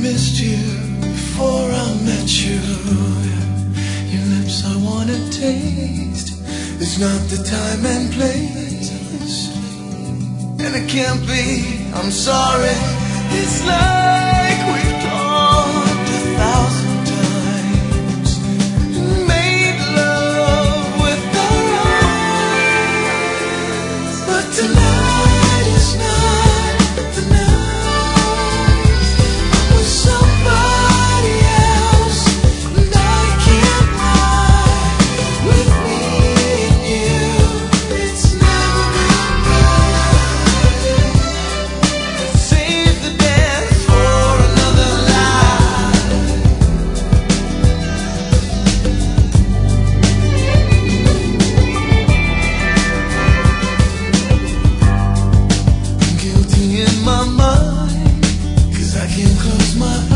missed you before I met you. Your lips I wanna taste. It's not the time and place, and it can't be, I'm sorry. It's like we've talked 1,000 times and made love with our eyes, but tonight is not the night. I'm with somebody else, and I can't lie. With me and you, it's never been right. Let's save the dance for another life. I'm guilty in my mind, 'cause I can't close my